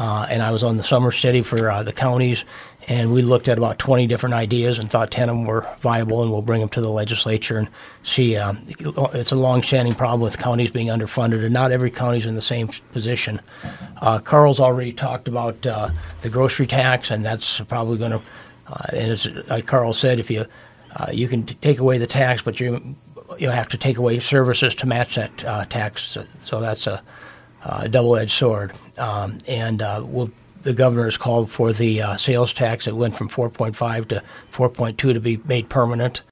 and I was on the summer study for the counties, and we looked at about 20 different ideas and thought 10 of them were viable, and we'll bring them to the legislature and see. It's a long-standing problem with counties being underfunded, and not every county's in the same position. Carl's already talked about the grocery tax, and that's probably going to, and as like Carl said, if you can take away the tax, but you have to take away services to match that tax, so that's a double-edged sword. The governor has called for the sales tax that went from 4.5 to 4.2 to be made permanent.